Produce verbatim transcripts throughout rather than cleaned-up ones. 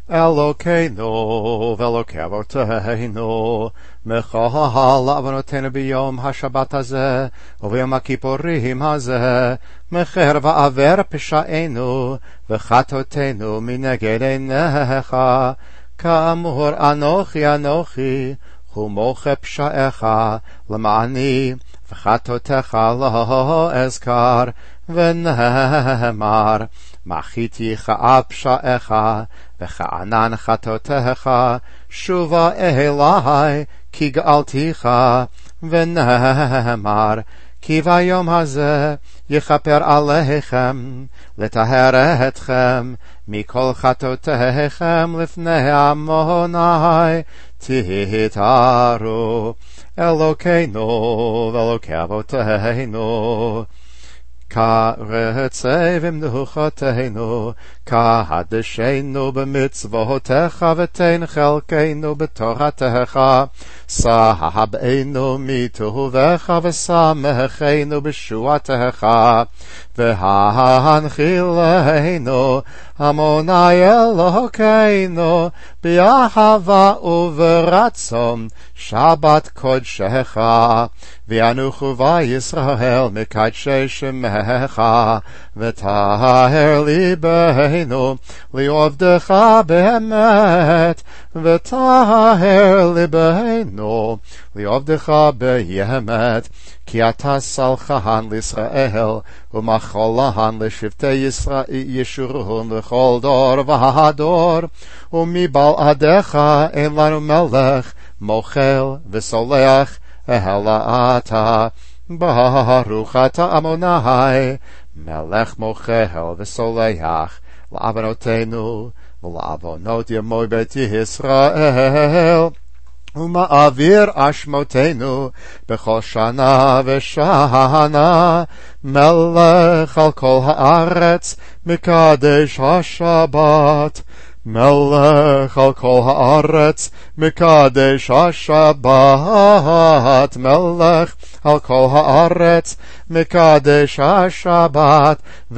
Elokeinu ve'elokei avoteinu, mechal avonotenu biyom hashabbat hazeh, u'biyom hakippurim hazeh, mecher va'aver peshaenu, v'chatotenu mineged einecha, ka'amur anochi anochi, hu moche psha'echa, lema'ani, v'chatotecha lo ezkar, v'nehemar, machiticha al psha'echa, v'cha'anan chatotecha, shuva elai, ki ga'alticha, v'nehemar, כי ביום הזה יכפר עליכם, לטהר אתכם, מכל חטאותיכם לפני עמוני, תתארו, אלוקינו ואלוקי אבותינו. כרצה ומנוחתנו, קדשנו במצוותיך ותן חלקנו בתורתך, סבנו מטובך ושמחנו בשועתך, והנחילנו עמוני אלוקינו באהבה וברצון שבת קודשך, וינוחו בישראל מקדשי שמך, וטהר ליבנו לעובדך באמת, וטהר ליבנו לעובדך באמת, כי אתה סלחן לישראל ומחולן לשבטי ישראל ישורון לכל דור ודור, ומבלעדיך אין לנו מלך מוחל וסולח אלא אתה. ברוך אתה אדוני מלך מוחל וסולח לעוונותינו ולעוונות ימי בית ישראל, ומעביר אשמותינו בכל שנה ושנה, מלך על כל הארץ מקדש השבת, מלך על כל הארץ מקדש השבת, מלך על כל הארץ מקדש השבת,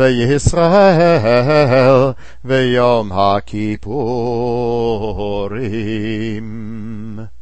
וישראל ויום הכיפורים.